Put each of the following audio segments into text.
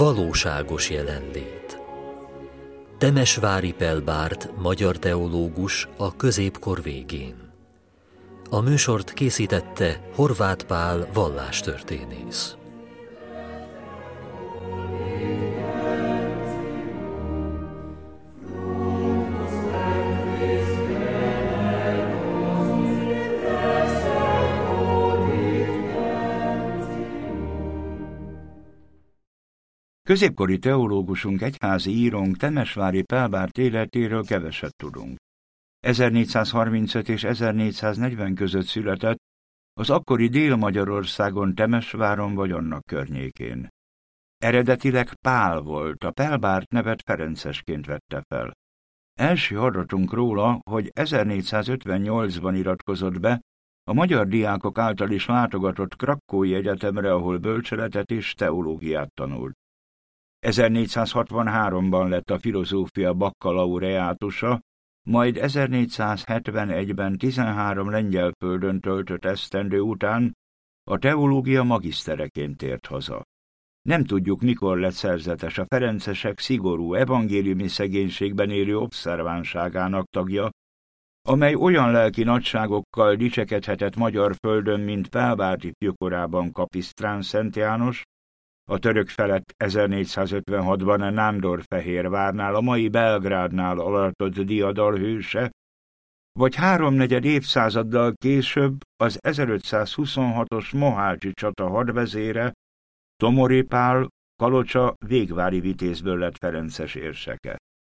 Valóságos jelenlét. Temesvári Pelbárd, magyar teológus a középkor végén. A műsort készítette Horváth Pál vallástörténész. Középkori teológusunk, egyházi írónk Temesvári Pelbárd életéről keveset tudunk. 1435 és 1440 között született, az akkori Dél-Magyarországon, Temesváron vagy annak környékén. Eredetileg Pál volt, a Pelbárd nevet ferencesként vette fel. Első adatunk róla, hogy 1458-ban iratkozott be a magyar diákok által is látogatott Krakkói Egyetemre, ahol bölcseletet és teológiát tanult. 1463-ban lett a filozófia bakkalaureátusa, majd 1471-ben 13 lengyel földön töltött esztendő után a teológia magisztereként tért haza. Nem tudjuk, mikor lett szerzetes, a ferencesek szigorú, evangéliumi szegénységben élő obszervánságának tagja, amely olyan lelki nagyságokkal dicsekedhetett magyar földön, mint Pelbárd ifjúkorában Kapisztrán Szent János, a török felett 1456-ban Nándorfehérvárnál, a mai Belgrádnál aratott diadal hőse, vagy háromnegyed évszázaddal később az 1526-os mohácsi csata hadvezére, Tomori Pál, Kalocsa végvári vitézből lett ferences érseke.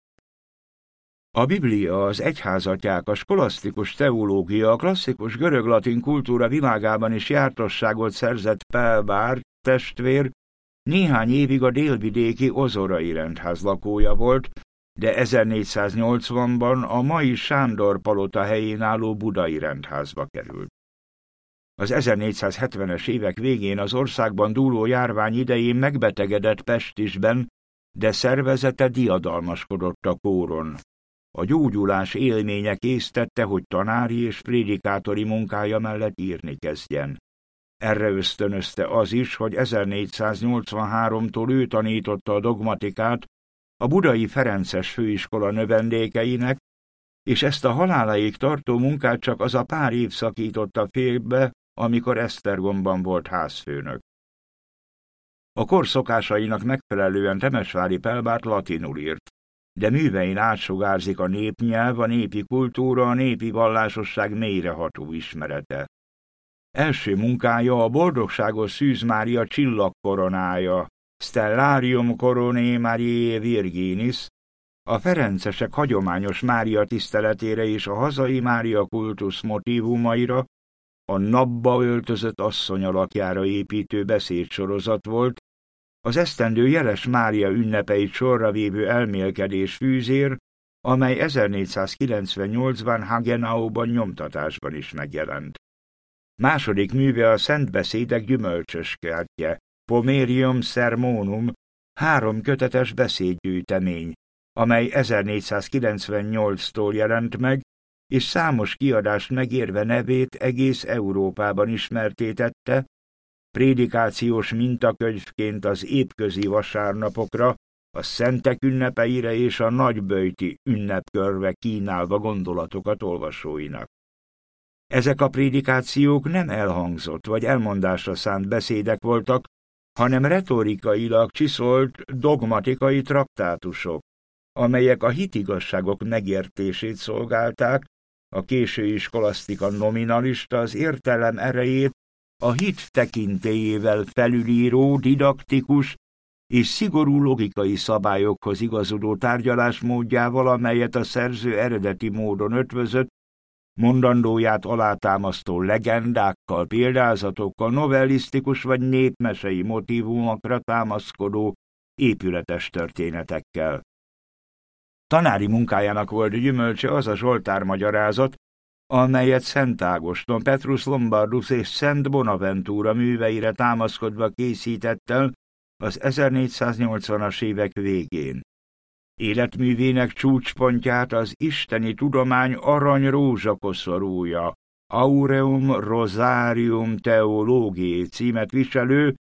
A Biblia, az egyházatyák, a skolasztikus teológia, a klasszikus görög-latin kultúra világában is jártasságot szerzett Pelbárd testvér, néhány évig a délvidéki ozorai rendház lakója volt, de 1480-ban a mai Sándor palota helyén álló budai rendházba került. Az 1470-es évek végén az országban dúló járvány idején megbetegedett Pestisben, de szervezete diadalmaskodott a kóron. A gyógyulás élménye késztette, hogy tanári és prédikátori munkája mellett írni kezdjen. Erre ösztönözte az is, hogy 1483-tól ő tanította a dogmatikát a budai ferences főiskola növendékeinek, és ezt a haláláig tartó munkát csak az a pár év szakította félbe, amikor Esztergomban volt házfőnök. A kor szokásainak megfelelően Temesvári Pelbárd latinul írt, de művein átsugárzik a népnyelv, a népi kultúra, a népi vallásosság mélyreható ismerete. Első munkája a boldogságos Szűz Mária csillagkoronája, Stellarium Coronae Mariae Virginis, a ferencesek hagyományos Mária tiszteletére és a hazai Mária kultusz motívumaira, a napba öltözött asszony alakjára építő beszédsorozat volt, az esztendő jeles Mária ünnepeit sorra vívő elmélkedés fűzér, amely 1498-ban Hagenauban nyomtatásban is megjelent. Második műve a Szent Beszédek gyümölcsös kertje, Pomerium Sermonum, 3 kötetes beszédgyűjtemény, amely 1498-tól jelent meg, és számos kiadást megérve nevét egész Európában ismertétette, prédikációs mintakönyvként az éppközi vasárnapokra, a szentek ünnepeire és a nagyböjti ünnepkörbe kínálva gondolatokat olvasóinak. Ezek a prédikációk nem elhangzott vagy elmondásra szánt beszédek voltak, hanem retorikailag csiszolt dogmatikai traktátusok, amelyek a hitigazságok megértését szolgálták, a késői skolasztika nominalista az értelem erejét a hit tekintélyével felülíró, didaktikus és szigorú logikai szabályokhoz igazodó tárgyalásmódjával, amelyet a szerző eredeti módon ötvözött, mondandóját alátámasztó legendákkal, példázatokkal, novellisztikus vagy népmesei motívumokra támaszkodó épületes történetekkel. Tanári munkájának volt gyümölcse az a Zsoltár-magyarázat, amelyet Szent Ágoston, Petrus Lombardus és Szent Bonaventura műveire támaszkodva készített el az 1480-as évek végén. Életművének csúcspontját az isteni tudomány arany rózsakoszorúja, Aureum Rosarium Theologiae címet viselő,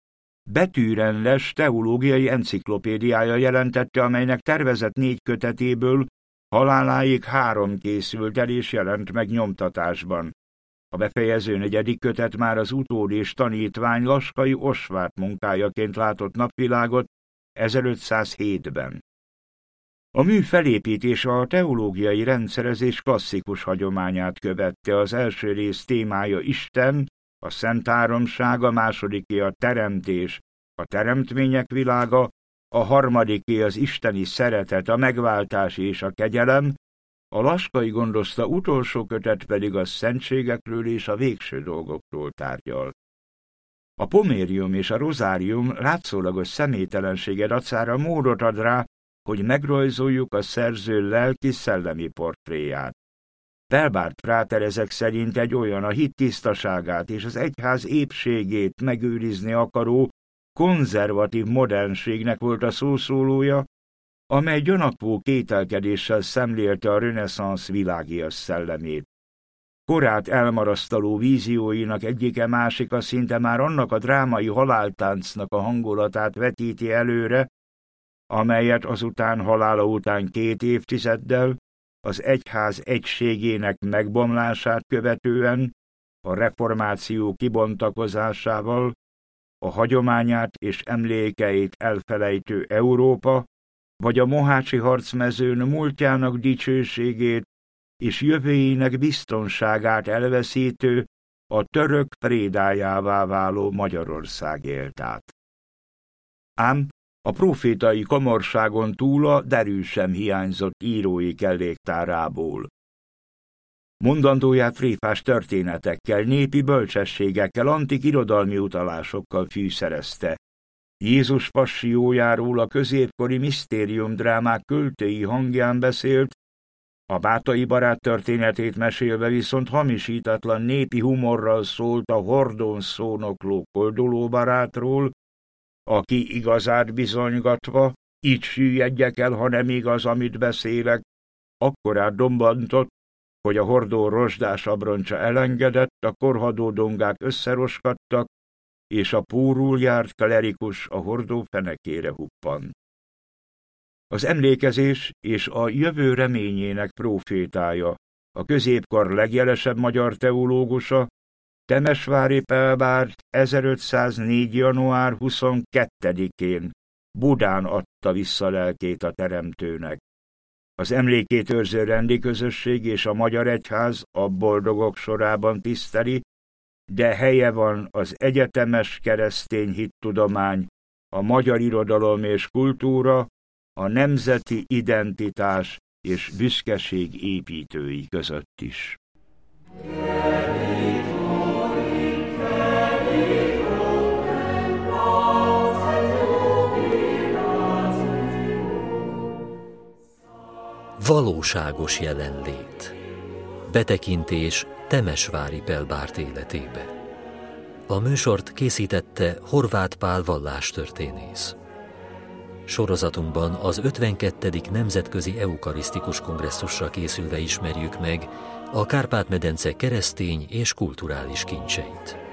betűrendes teológiai enciklopédiája jelentette, amelynek tervezett 4 kötetéből haláláig 3 készült el és jelent meg nyomtatásban. A befejező 4. kötet már az utód és tanítvány Laskai Osvát munkájaként látott napvilágot 1507-ben. A mű felépítése a teológiai rendszerezés klasszikus hagyományát követte. Az első rész témája Isten, a Szent Háromság, a másodiké a teremtés, a teremtmények világa, a harmadiké az isteni szeretet, a megváltás és a kegyelem, a Laskai gondozta utolsó kötet pedig a szentségekről és a végső dolgokról tárgyal. A pomérium és a rozárium látszólagos személytelensége dacára módot ad rá, hogy megrajzoljuk a szerző lelki-szellemi portréját. Pelbárt Práter ezek szerint egy olyan a hit tisztaságát és az egyház épségét megőrizni akaró, konzervatív modernségnek volt a szószólója, amely gyanakvó kételkedéssel szemlélte a reneszánsz világias szellemét. Korát elmarasztaló vízióinak egyike másika szinte már annak a drámai haláltáncnak a hangulatát vetíti előre, amelyet azután halála után 2 évtizeddel, az egyház egységének megbomlását követően, a reformáció kibontakozásával, a hagyományát és emlékeit elfelejtő Európa, vagy a mohácsi harcmezőn múltjának dicsőségét és jövőjének biztonságát elveszítő, a török prédájává váló Magyarország élt át. Ám a profétai komorságon túl a derű sem hiányzott írói kelléktárából. Mondandóját tréfás történetekkel, népi bölcsességekkel, antik irodalmi utalásokkal fűszerezte. Jézus passiójáról a középkori misztériumdrámák költői hangján beszélt, a Bátai barát történetét mesélve viszont hamisítatlan népi humorral szólt a hordón szónokló Kolduló barátról, aki igazát bizonygatva, így süllyedjek el, ha nem igaz, amit beszélek, akkorát dombantott, hogy a hordó rozsdás abroncsa elengedett, a korhadó dongák összeroskadtak, és a pórul járt klerikus a hordó fenekére huppant. Az emlékezés és a jövő reményének prófétája, a középkor legjelesebb magyar teológusa, Temesvári Pelbárt 1504. január 22-én Budán adta vissza lelkét a Teremtőnek. Az emlékét őrző rendi közösség és a magyar egyház a boldogok sorában tiszteli, de helye van az egyetemes keresztény hittudomány, a magyar irodalom és kultúra, a nemzeti identitás és büszkeség építői között is. Valóságos jelenlét. Betekintés Temesvári Pelbárt életébe. A műsort készítette Horváth Pál vallástörténész. Sorozatunkban az 52. Nemzetközi Eukarisztikus Kongresszusra készülve ismerjük meg a Kárpát-medence keresztény és kulturális kincseit.